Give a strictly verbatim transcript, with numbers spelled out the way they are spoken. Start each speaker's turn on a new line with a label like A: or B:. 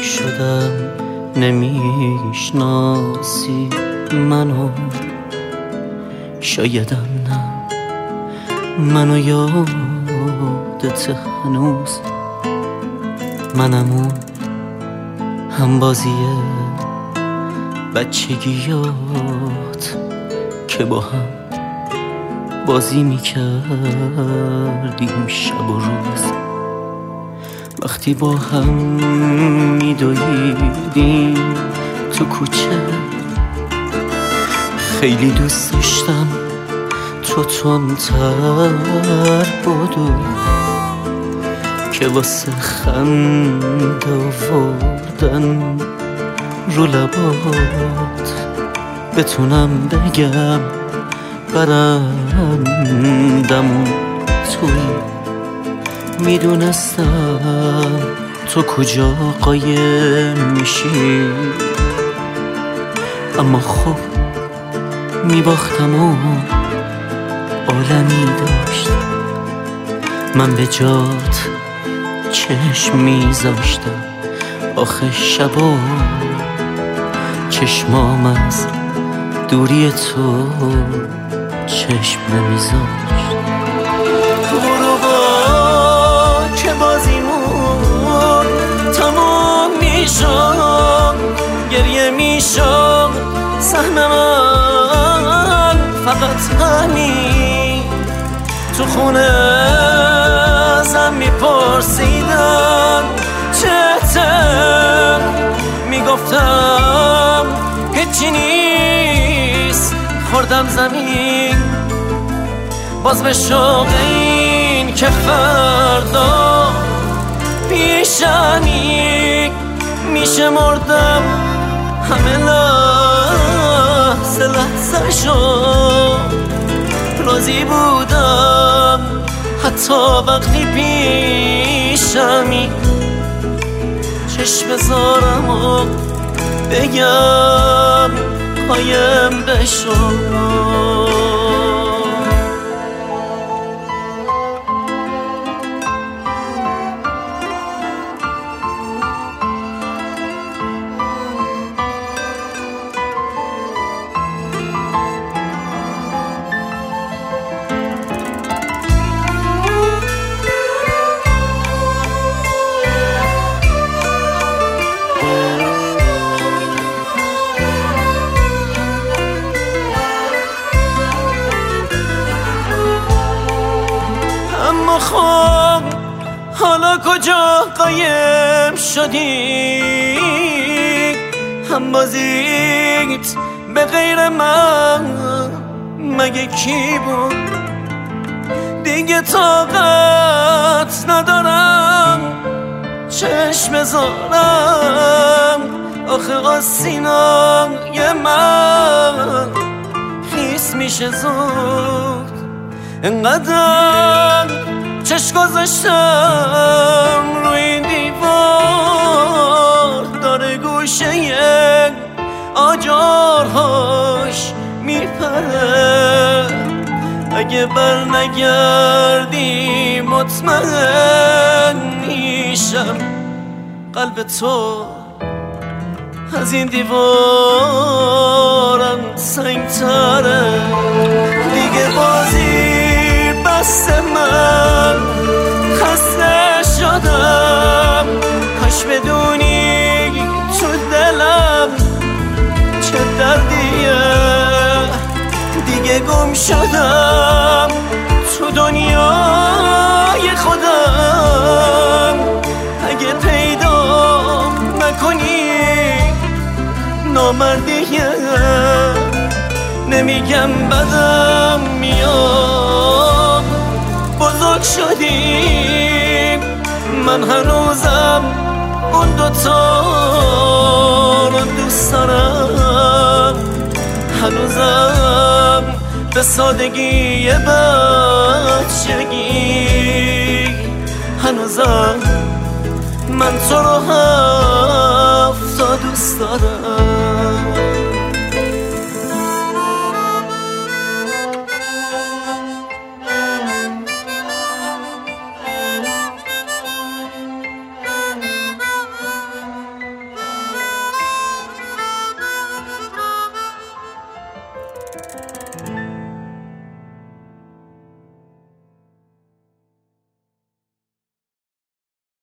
A: شدم نمیشناسی منو، شایدم نه منو یادت هنوز، منم اون همبازی بچگیات که با هم بازی میکردیم شب و روز، وقتی با هم میدویدیم تو کوچه. خیلی دوست داشتم تو تندتر بدوی که واسه خنده آوردن رو لبات بتونم بگم برندمون توی. میدونستم تو کجا قایم میشی، اما خب میباختم و عالمی داشتم. من به جات چشم میذاشتم، آخه شبا چشمام از دوری تو چشم نمیذاشت. غروبا که بازیمون تمام میشم، گریه میشم سهم من فقط همین. تو خونه ازم میپرسیدن چته، میگفتم هیچی نیست، خوردم زمین. باز به شوق این که فردا پیشمی میشه مردم همه لحظه لحظه شو. راضی بودم حتی وقتی پیشمی چشم بذارم و بگم قایم بشو. اما خب حالا کجا قایم شدی؟ هم بازیت به غیر من مگه کی بود؟ دیگه طاقت ندارم چشم زارم، آخه آسینای من خیس میشه زود. انقدر چشم گذاشتم روی این دیوار، داره گوشه آجارهاش میپره. اگه بر نگردی مطمئن میشم قلب تو از این دیوارم سنگتره. دیگه بازی بست من خسته شدم، کاش بدونی تو دلم چه دردیه. دیگه گم شدم تو دنیای خودم، اگه پیدا نکنی نامردیه. نمیگم بدم میاد، بزرگ شدیم، من هنوزم اون دوتا رو دوست دارم. هنوزم به سادگی بچگی، هنوزم من تو رو هفتا دوست دارم.